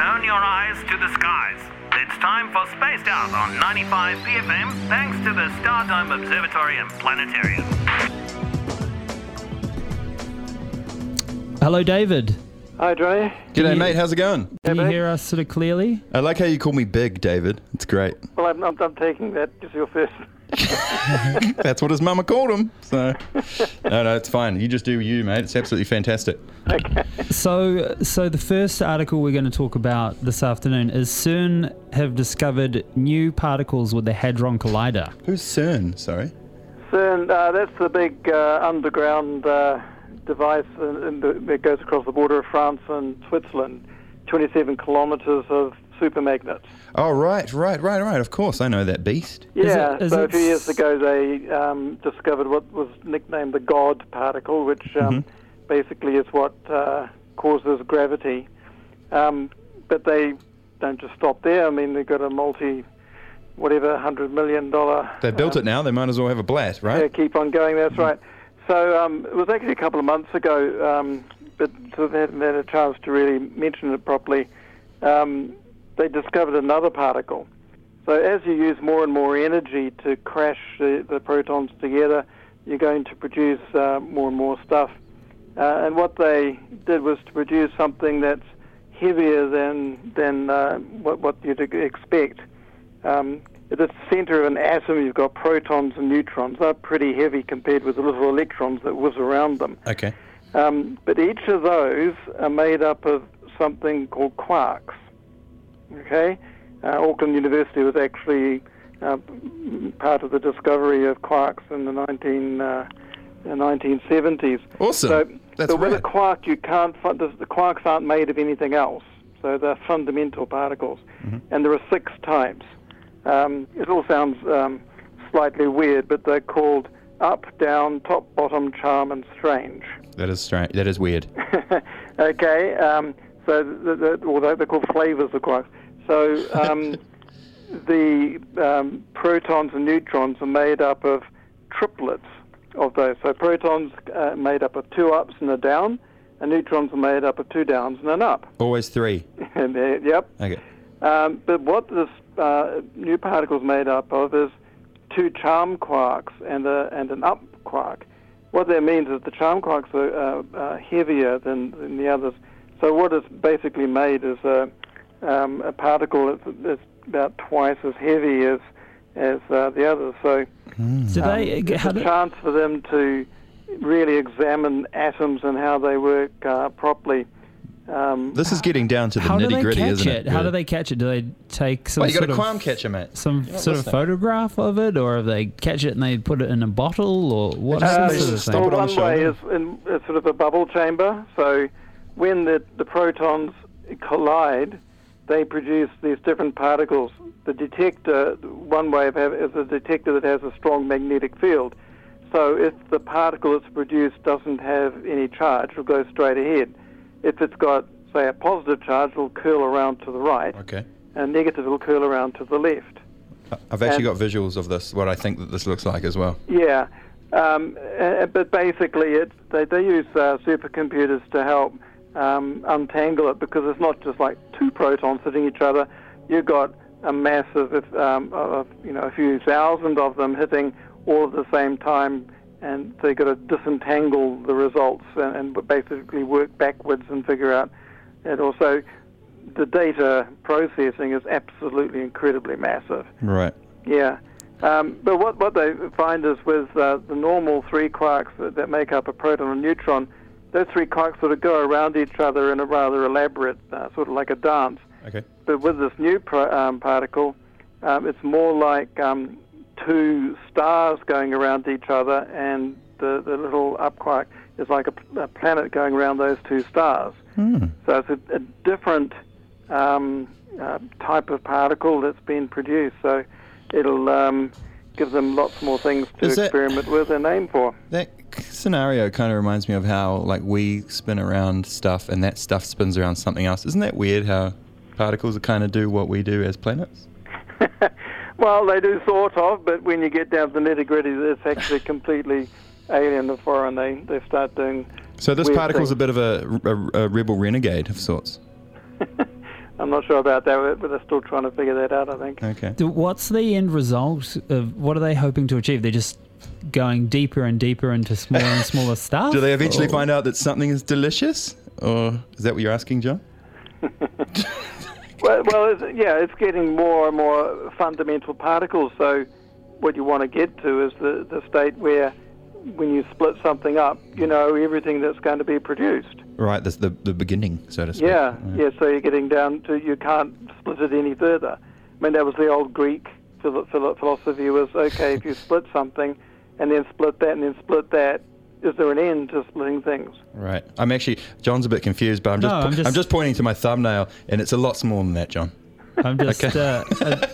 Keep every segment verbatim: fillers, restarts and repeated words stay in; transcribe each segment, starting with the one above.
turn your eyes to the skies. It's time for Spaced Out on ninety-five P F M, thanks to the Stardome Observatory and Planetarium. Hello, David. Hi, Dre. G'day, mate. How's it going? Can you hear us sort of clearly? I like how you call me Big, David. It's great. Well, I'm, I'm, I'm taking that as your first. That's what his mama called him. So, no, no, it's fine. You just do you, mate. It's absolutely fantastic. Okay. So, so the first article we're going to talk about this afternoon is CERN have discovered new particles with the Hadron Collider. Who's CERN? Sorry. CERN, uh, that's the big uh, underground uh, device in, in the, that goes across the border of France and Switzerland, twenty-seven kilometres of supermagnets. Oh, right, right, right, right. Of course, I know that beast. Yeah, Is it, is so it a few years ago they um, discovered what was nicknamed the God particle, which um, Mm-hmm. basically is what uh, causes gravity. Um, but they don't just stop there. I mean, they've got a multi, whatever, hundred million dollar. They built um, it now. They might as well have a blast, right? Yeah, keep on going. That's right. So um, it was actually a couple of months ago, um, but sort of hadn't had a chance to really mention it properly. Um, they discovered another particle. So as you use more and more energy to crash the, the protons together, you're going to produce uh, more and more stuff. Uh, and what they did was to produce something that's heavier than than uh, what, what you'd expect. Um, at the center of an atom, you've got protons and neutrons. They're pretty heavy compared with the little electrons that whiz around them. Okay. Um, but each of those are made up of something called quarks. Okay? Uh, Auckland University was actually uh, part of the discovery of quarks in the nineteen, uh, the nineteen seventies. Awesome. So, That's but with a rad. quark, you can't. fi- The, the quarks aren't made of anything else. So they're fundamental particles, Mm-hmm. and there are six types. Um, it all sounds um, slightly weird, but they're called up, down, top, bottom, charm, and strange. That is strange. That is weird. Okay. Um, so the, the, well, they're called flavors of quarks. So um, the um, protons and neutrons are made up of triplets of those. So protons are made up of two ups and a down, and neutrons are made up of two downs and an up. Always three. And they're- yep. Okay. Um, but what this uh, new particle is made up of is two charm quarks and a, and an up quark. What that means is the charm quarks are uh, uh, heavier than, than the others. So what is basically made is a, um, a particle that's, that's about twice as heavy as as uh, the others. So Do they? um, how it's a do, chance for them to really examine atoms and how they work uh, properly. Um, This is getting down to the how do they nitty gritty, catch isn't it? it? How Yeah. do they catch it? Do they take some Well, you got sort a of qualm catcher, mate. some You're not sort of listening. photograph of it, or have they catch it and they put it in a bottle, or what They is just- the they sort of just thing? stop Well, it on the one way is shoulder. in a sort of a bubble chamber. So when the, the protons collide, they produce these different particles. The detector, one way of having is a detector that has a strong magnetic field. So if the particle that's produced doesn't have any charge, it'll go straight ahead. If it's got, say, a positive charge, it'll curl around to the right, Okay. and negative, it'll curl around to the left. I've actually And- got visuals of this, what I think that this looks like as well. Yeah, um, uh, but basically, it, they, they use uh, supercomputers to help um, untangle it, because it's not just like two protons hitting each other. You've got a massive, if, um, of you know, a few thousand of them hitting all at the same time, and they've got to disentangle the results and, and basically work backwards and figure out it. Also, the data processing is absolutely incredibly massive. Right. Yeah. Um, but what, what they find is with uh, the normal three quarks that, that make up a proton and neutron, those three quarks sort of go around each other in a rather elaborate, uh, sort of like a dance. Okay. But with this new pro, um, particle, um, it's more like um, two stars going around each other, and the, the little up quark is like a, a planet going around those two stars. Hmm. So it's a, a different um, uh, type of particle that's been produced. So it'll um, give them lots more things to Is that- experiment with and aim for. That scenario kind of reminds me of how, like, we spin around stuff and that stuff spins around something else. Isn't that weird how particles kind of do what we do as planets? Well, they do sort of, but when you get down to the nitty-gritty, it's actually completely alien and foreign. They, they start doing So this weird particle's a things. bit of a, a, a rebel renegade of sorts. I'm not sure about that, but they're still trying to figure that out, I think. Okay. Do- What's the end result of what are they hoping to achieve? They're just going deeper and deeper into smaller and smaller stuff? Do they eventually Or- find out that something is delicious? Or is that what you're asking, John? Well, well it's, yeah, it's getting more and more fundamental particles. So what you want to get to is the, the state where when you split something up, you know everything that's going to be produced. Right, that's the the beginning, so to speak. Yeah, Right. yeah. So you're getting down to you can't split it any further. I mean, that was the old Greek philo- philo- philosophy was, okay, if you split something and then split that and then split that, is there an end to splitting things? Right. I'm actually, John's a bit confused, but I'm just, No, po- I'm just- I'm just pointing to my thumbnail, and it's a lot smaller than that, John. I'm just. Uh, uh,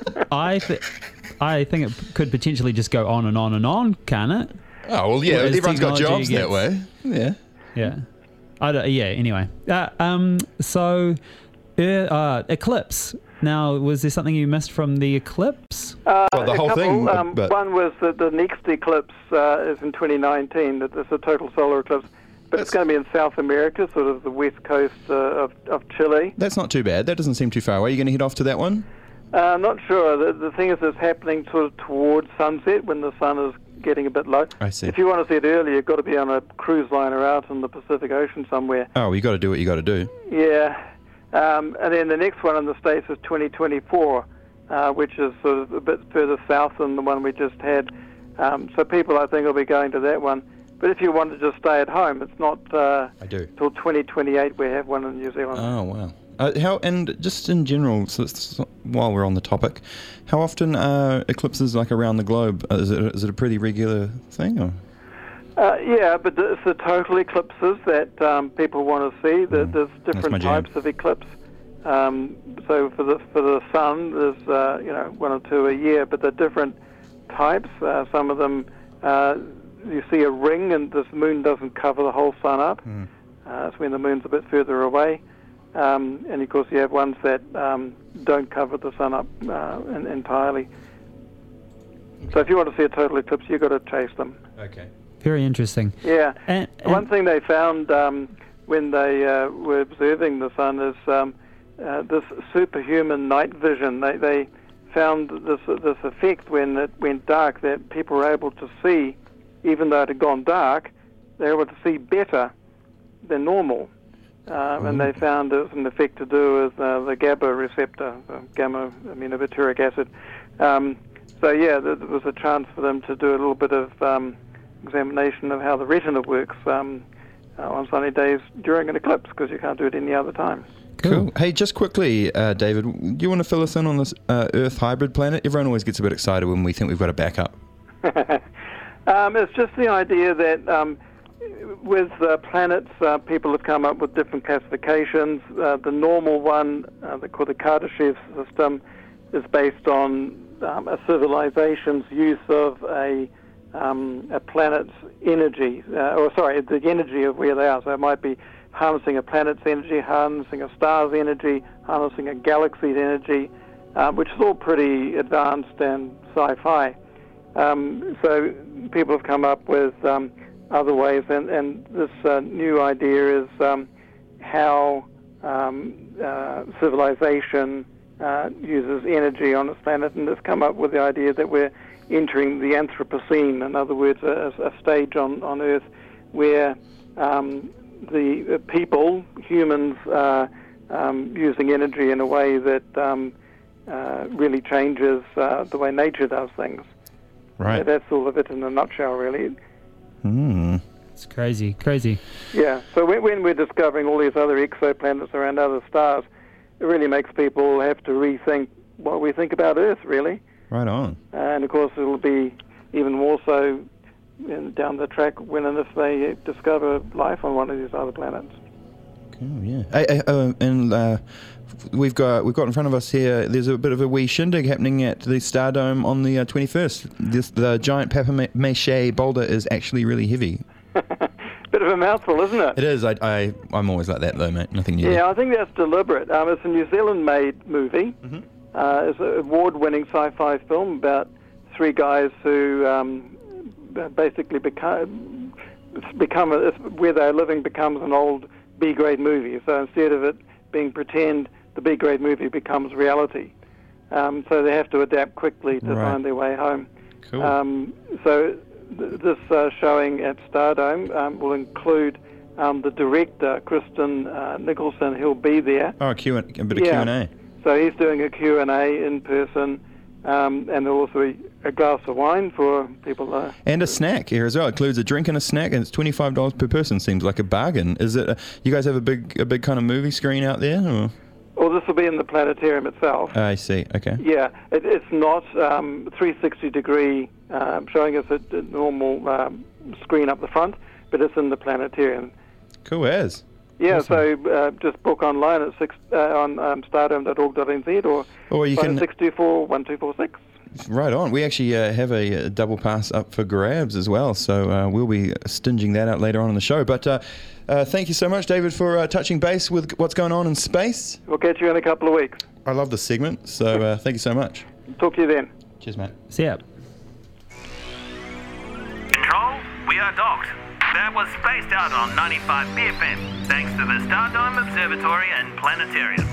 I th- I think it could potentially just go on and on and on, can it? Oh, well, yeah, As everyone's got technology jobs that gets- way. Yeah. Yeah. I don't, yeah. Anyway. Uh, um. So, uh, uh, eclipse. Now, was there something you missed from the eclipse? Uh, Well, the a whole couple, thing, but- Um, but- one was that the next eclipse uh, is in twenty nineteen. That it's a total solar eclipse, but That's- it's going to be in South America, sort of the west coast uh, of, of Chile. That's not too bad. That doesn't seem too far away. You going to head off to that one? Uh, I'm not sure. The, the thing is, it's happening sort of towards sunset when the sun is getting a bit low. I see. If you want to see it earlier, you've got to be on a cruise liner out in the Pacific Ocean somewhere. Oh, well, you got to do what you got to do. Yeah. Um, and then the next one in the States is twenty twenty-four, uh, which is sort of a bit further south than the one we just had. Um, so people, I think, will be going to that one. But if you want to just stay at home, it's not uh, I do. till twenty twenty-eight we have one in New Zealand. Oh, wow. Uh, how and just in general, so it's, while we're on the topic, how often are eclipses like around the globe? Uh, Is it is it a pretty regular thing? Or? Uh, yeah, but it's the total eclipses that um, people want to see. There- Mm, There's my different jam. types of eclipse. Um, so for the for the sun, there's uh, you know one or two a year, but they're different types. Uh, some of them uh, you see a ring, and this moon doesn't cover the whole sun up. Mm. Uh, it's when the moon's a bit further away. Um, and of course, you have ones that um, don't cover the sun up uh, in, entirely. So if you want to see a total eclipse, you've got to chase them. Okay. Very interesting. Yeah. And, One and thing they found um, when they uh, were observing the sun is um, uh, this superhuman night vision. They, they found this this effect when it went dark that people were able to see, even though it had gone dark, they were able to see better than normal. Um, and they found it was an effect to do with uh, the GABA receptor, the gamma aminobutyric acid. Um, so yeah, there, there was a chance for them to do a little bit of um, examination of how the retina works um, uh, on sunny days during an eclipse, because you can't do it any other time. Cool. Hey, just quickly, uh, David, do you want to fill us in on this uh, Earth hybrid planet? Everyone always gets a bit excited when we think we've got a backup. um, it's just the idea that um, with uh, planets, uh, people have come up with different classifications. Uh, the normal one, uh, they call the Kardashev system, is based on um, a civilization's use of a um, a planet's energy, uh, or sorry, the energy of where they are. So it might be harnessing a planet's energy, harnessing a star's energy, harnessing a galaxy's energy, uh, which is all pretty advanced and sci-fi. Um, so people have come up with um, other ways, and, and this uh, new idea is um, how um, uh, civilization uh, uses energy on its planet, and it's come up with the idea that we're entering the Anthropocene, in other words, a, a stage on, on Earth where um, the uh, people, humans, are um, using energy in a way that um, uh, really changes uh, the way nature does things. Right. So that's all of it in a nutshell, really. Hmm. it's crazy, crazy. Yeah, so when, when we're discovering all these other exoplanets around other stars, it really makes people have to rethink what we think about Earth, really. Right on. And of course, it'll be even more so in, down the track when and if they discover life on one of these other planets. Cool, yeah. Hey, hey, uh, and uh, we've got we've got in front of us here. There's a bit of a wee shindig happening at the Stardome on the uh, twenty-first. This the giant papier-mâché boulder is actually really heavy. Bit of a mouthful, isn't it? It is. I, I I'm always like that though, mate. Nothing new. Yeah, I think that's deliberate. Um, it's a New Zealand-made movie. Mm-hmm. Uh, it's an award-winning sci-fi film about three guys who um, basically become become a, where they're living becomes an old B-grade movie. So instead of it being pretend the B-grade movie becomes reality. Um, so they have to adapt quickly to Right. find their way home. Cool. Um, so th- this uh, showing at Stardome um, will include um, the director, Kristen uh, Nicholson. He'll be there. oh, Q and, a bit of yeah. Q and A. So he's doing a Q and A in person, um, and there'll also be a glass of wine for people. Uh, And a snack here as well. It includes a drink and a snack, and it's twenty-five dollars per person. Seems like a bargain. Is it? A, you guys have a big, a big kind of movie screen out there? Or? well, this will be in the planetarium itself. Oh, I see. Okay. Yeah, it, it's not um, three sixty degree um, showing us a, a normal um, screen up the front, but it's in the planetarium. Cool as. Yeah, Awesome. so uh, just book online at six, uh, on um, stardome dot org dot n z or Or you can. six two four, one two four six. Right on. We actually uh, have a, a double pass up for grabs as well, so uh, we'll be stinging that out later on in the show. But uh, uh, thank you so much, David, for uh, touching base with what's going on in space. We'll catch you in a couple of weeks. I love this segment, so uh, thank you so much. Talk to you then. Cheers, mate. See ya. Control, we are docked. That was Spaced Out on ninety-five B F M, thanks to the Stardome Observatory and Planetarium.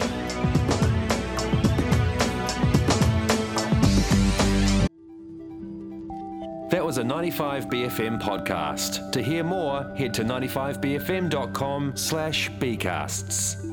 That was a ninety-five B F M podcast. To hear more, head to ninety-five b f m dot com slash bcasts.